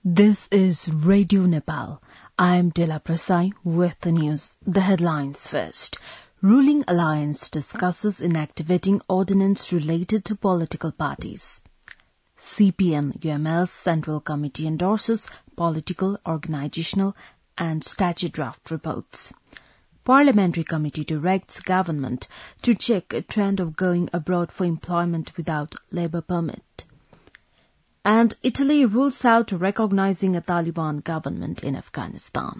This is Radio Nepal. I am Dela Prasai with the news. The headlines first. Ruling Alliance discusses inactivating ordinance related to political parties. CPN-UML's Central Committee endorses political, organizational and statute draft reports. Parliamentary Committee directs government to check a trend of going abroad for employment without labour permit. And Italy rules out recognizing a Taliban government in Afghanistan.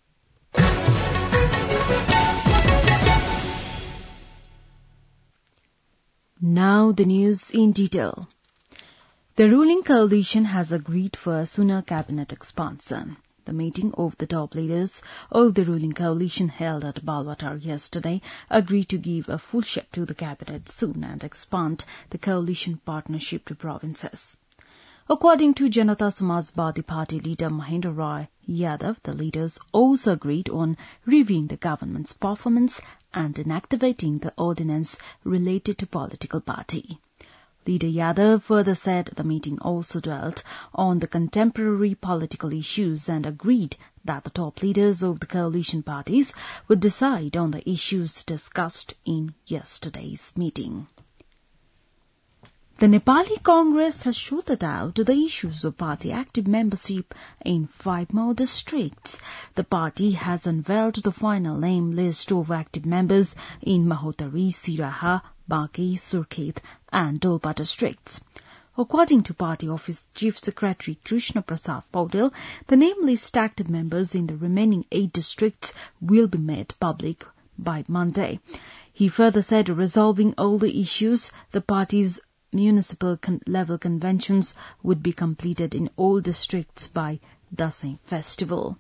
Now the news in detail. The ruling coalition has agreed for a sooner cabinet expansion. The meeting of the top leaders of the ruling coalition held at Balwatar yesterday agreed to give a full shape to the cabinet soon and expand the coalition partnership to provinces. According to Janata Samajwadi Party leader Mahendra Rai Yadav, the leaders also agreed on reviewing the government's performance and inactivating the ordinance related to political party. Leader Yadav further said the meeting also dwelt on the contemporary political issues and agreed that the top leaders of the coalition parties would decide on the issues discussed in yesterday's meeting. The Nepali Congress has sorted out the issues of party active membership in 5 more districts. The party has unveiled the final name list of active members in Mahotari, Siraha, Baki, Surkhet and Dolpa districts. According to Party Office Chief Secretary Krishna Prasad Paudel, the name list active members in the remaining 8 districts will be made public by Monday. He further said resolving all the issues, the party's municipal level conventions would be completed in all districts by Dasai festival.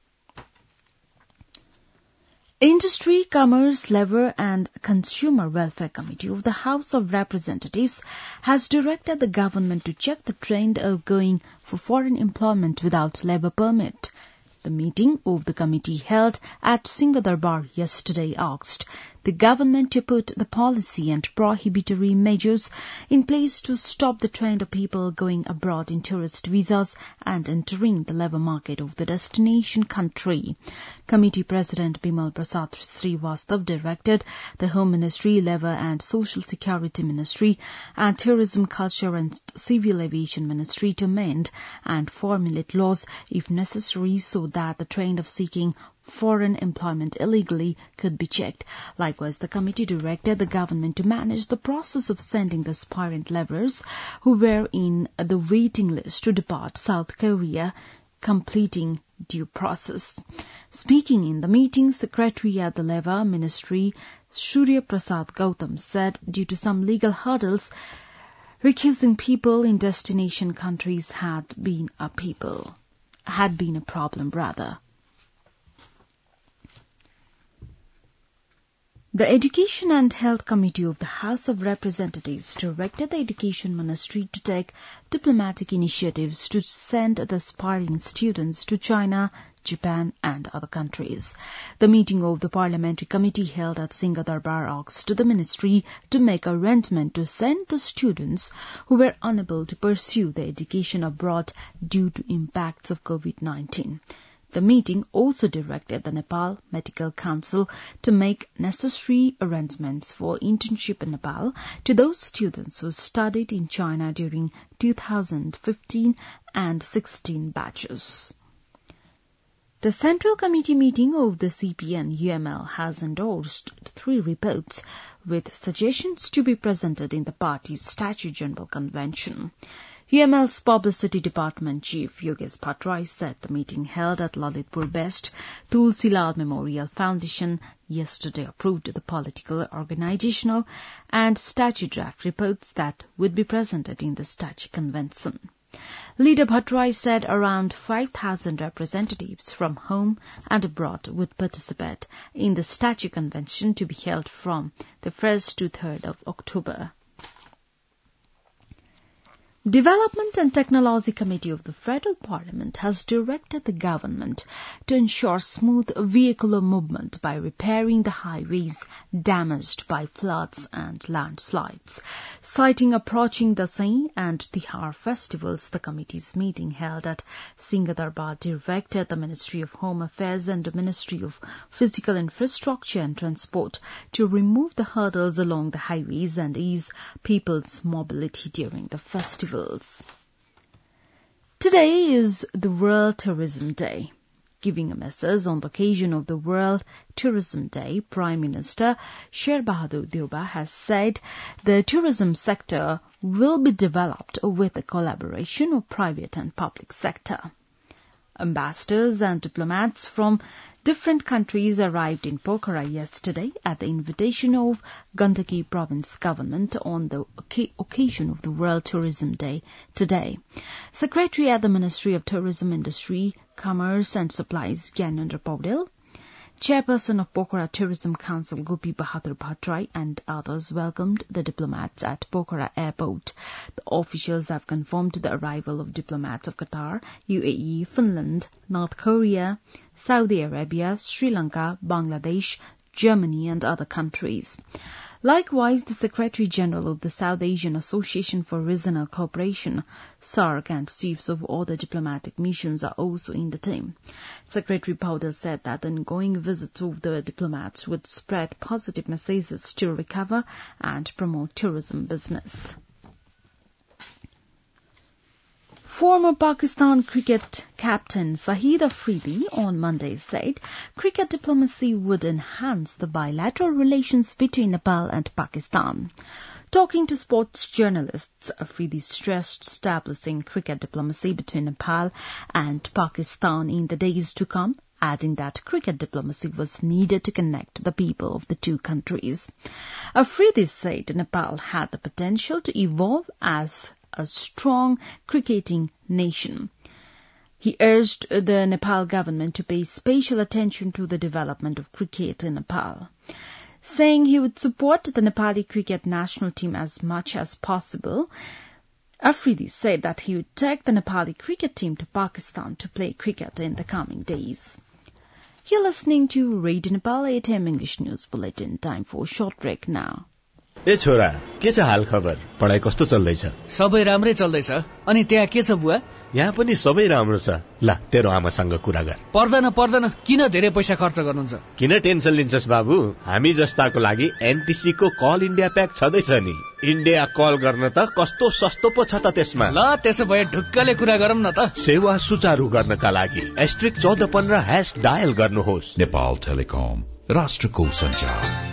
Industry, Commerce, Labour and Consumer Welfare Committee of the House of Representatives has directed the government to check the trend of going for foreign employment without labour permit. The meeting of the committee held at Singhadarbar yesterday asked the government to put the policy and prohibitory measures in place to stop the trend of people going abroad in tourist visas and entering the labour market of the destination country. Committee President Bimal Prasad Srivastav directed the Home Ministry, Labour and Social Security Ministry and Tourism, Culture and Civil Aviation Ministry to amend and formulate laws if necessary so that the trend of seeking foreign employment illegally could be checked. Likewise, the committee directed the government to manage the process of sending the aspirant labourers who were in the waiting list to depart South Korea, completing due process. Speaking in the meeting, Secretary at the Labour Ministry, Surya Prasad Gautam, said due to some legal hurdles, recusing people in destination countries had been a problem. The Education and Health Committee of the House of Representatives directed the Education Ministry to take diplomatic initiatives to send the aspiring students to China, Japan and other countries. The meeting of the Parliamentary Committee held at Singhadarbar asked the Ministry to make arrangement to send the students who were unable to pursue their education abroad due to impacts of COVID-19. The meeting also directed the Nepal Medical Council to make necessary arrangements for internship in Nepal to those students who studied in China during 2015 and 16 batches. The Central Committee meeting of the CPN-UML has endorsed 3 reports with suggestions to be presented in the party's Statute General Convention. UML's Publicity Department Chief Yogesh Bhattarai said the meeting held at Lalitpur Best Tulsi Lal Memorial Foundation yesterday approved the political, organizational and statute draft reports that would be presented in the Statute Convention. Leader Bhattarai said around 5,000 representatives from home and abroad would participate in the Statute Convention to be held from the 1st to 3rd of October. Development and Technology Committee of the Federal Parliament has directed the government to ensure smooth vehicular movement by repairing the highways damaged by floods and landslides. Citing approaching Dasai and Tihar festivals, the committee's meeting held at Singhdarbad directed the Ministry of Home Affairs and the Ministry of Physical Infrastructure and Transport to remove the hurdles along the highways and ease people's mobility during the festivals. Today is the World Tourism Day. Giving a message on the occasion of the World Tourism Day, Prime Minister Sher Bahadur Deuba has said the tourism sector will be developed with the collaboration of private and public sector. Ambassadors and diplomats from different countries arrived in Pokhara yesterday at the invitation of Gandaki Province government on the occasion of the World Tourism Day today. Secretary at the Ministry of Tourism, Industry, Commerce and Supplies, Gyanendra Paudel, Chairperson of Pokhara Tourism Council, Gopi Bahadur Bhattrai, and others welcomed the diplomats at Pokhara Airport. The officials have confirmed the arrival of diplomats of Qatar, UAE, Finland, North Korea, Saudi Arabia, Sri Lanka, Bangladesh, Germany, and other countries. Likewise, the Secretary-General of the South Asian Association for Regional Cooperation, SAARC, and chiefs of other diplomatic missions are also in the team. Secretary Paudel said that the ongoing visits of the diplomats would spread positive messages to recover and promote tourism business. Former Pakistan cricket captain Shahid Afridi on Monday said cricket diplomacy would enhance the bilateral relations between Nepal and Pakistan. Talking to sports journalists, Afridi stressed establishing cricket diplomacy between Nepal and Pakistan in the days to come, adding that cricket diplomacy was needed to connect the people of the two countries. Afridi said Nepal had the potential to evolve as a strong cricketing nation. He urged the Nepal government to pay special attention to the development of cricket in Nepal, saying he would support the Nepali cricket national team as much as possible. Afridi said that he would take the Nepali cricket team to Pakistan to play cricket in the coming days. You're listening to Radio Nepal 8 AM English News Bulletin. Time for a short break now. ए छोरा, के छ हाल खबर? पढाइ कस्तो चल्दैछ? सबै राम्रै चल्दैछ। अनि त्यहाँ के छ बुवा? यहाँ पनि सबै राम्रो छ। ल, तेरो आमासँग कुरा गर। पर्दैन, किन धेरै पैसा खर्च गर्नुहुन्छ? किन टेन्सन लिन्छस् बाबु? हामी जस्ताको लागि एनटीसी को कल इन्डिया प्याक छदैछ नि। इन्डिया कल गर्न त कस्तो सस्तो पो छ त त्यसमा। ल, त्यसो भए ढुक्कले कुरा गरौँ न त। सेवा सुचारू गर्नका लागि *1415# डायल गर्नुहोस्। नेपाल टेलिकम, राष्ट्रको सञ्चार।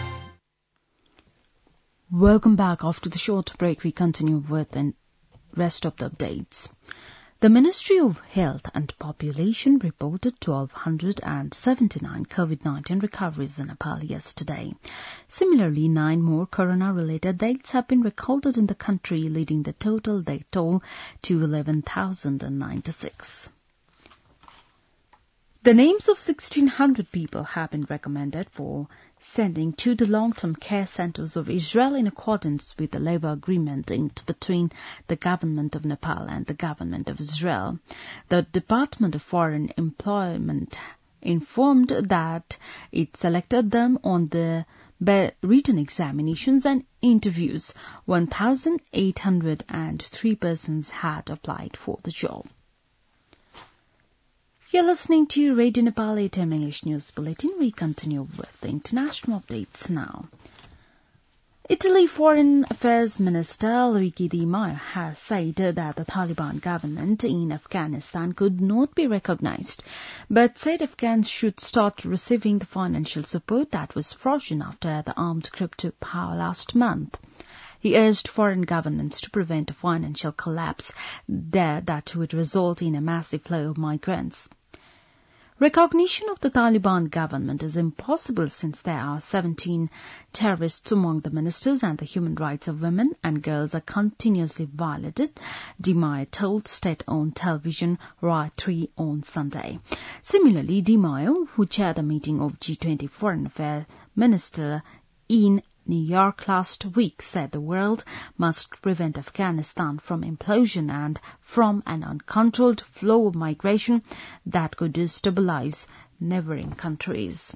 Welcome back. After the short break, we continue with the rest of the updates. The Ministry of Health and Population reported 1,279 COVID-19 recoveries in Nepal yesterday. Similarly, 9 more corona-related deaths have been recorded in the country, leading the total death toll to 11,096. The names of 1,600 people have been recommended for sending to the long-term care centers of Israel in accordance with the labor agreement inked between the government of Nepal and the government of Israel. The Department of Foreign Employment informed that it selected them on the written examinations and interviews. 1,803 persons had applied for the job. You're listening to Radio Nepal 8 AM English News Bulletin. We continue with the international updates now. Italy Foreign Affairs Minister Luigi Di Maio has said that the Taliban government in Afghanistan could not be recognized, but said Afghans should start receiving the financial support that was frozen after the armed group took power last month. He urged foreign governments to prevent a financial collapse there that would result in a massive flow of migrants. Recognition of the Taliban government is impossible since there are 17 terrorists among the ministers and the human rights of women and girls are continuously violated, Di Maio told state-owned television Rai 3 on Sunday. Similarly, Di Maio, who chaired a meeting of G20 Foreign Affairs Minister in New York last week said the world must prevent Afghanistan from implosion and from an uncontrolled flow of migration that could destabilize neighboring countries.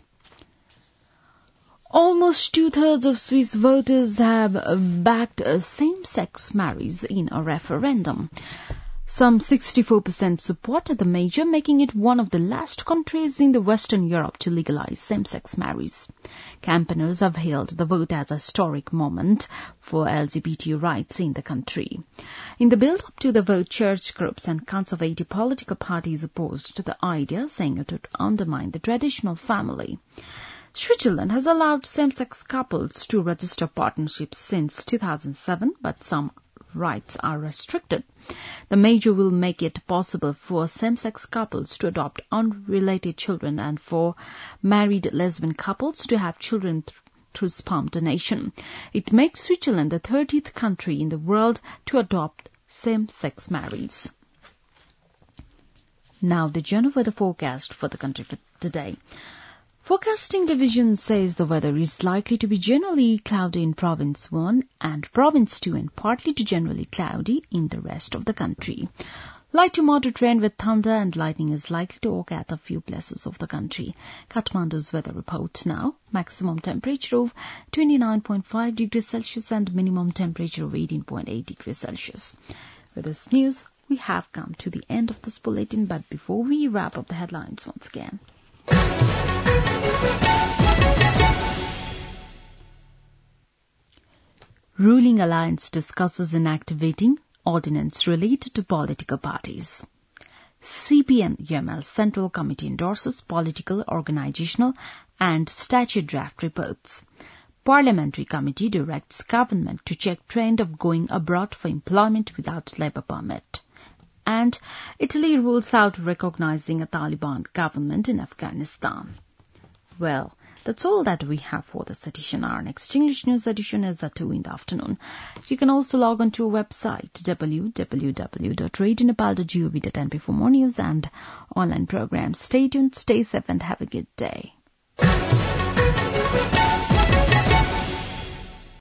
Almost 2/3 of Swiss voters have backed same-sex marriage in a referendum. Some 64% supported the measure, making it one of the last countries in the Western Europe to legalize same-sex marriage. Campaigners have hailed the vote as a historic moment for LGBT rights in the country. In the build-up to the vote, church groups and conservative political parties opposed the idea, saying it would undermine the traditional family. Switzerland has allowed same-sex couples to register partnerships since 2007, but some rights are restricted. The measure will make it possible for same-sex couples to adopt unrelated children and for married lesbian couples to have children through sperm donation. It makes Switzerland the 30th country in the world to adopt same-sex marriage. Now the general weather forecast for the country for today. Forecasting Division says the weather is likely to be generally cloudy in Province 1 and Province 2 and partly to generally cloudy in the rest of the country. Light to moderate rain with thunder and lightning is likely to occur at a few places of the country. Kathmandu's weather report now. Maximum temperature of 29.5 degrees Celsius and minimum temperature of 18.8 degrees Celsius. With this news, we have come to the end of this bulletin, but before we wrap up the headlines once again. Ruling Alliance discusses inactivating ordinance related to political parties. CPN-UML Central Committee endorses political, organizational and statute draft reports. Parliamentary Committee directs government to check trend of going abroad for employment without labour permit. And Italy rules out recognizing a Taliban government in Afghanistan. Well, that's all that we have for this edition. Our next English news edition is at 2 in the afternoon. You can also log on to our website, www.radionepal.gov.np for more news and online programs. Stay tuned, stay safe, and have a good day.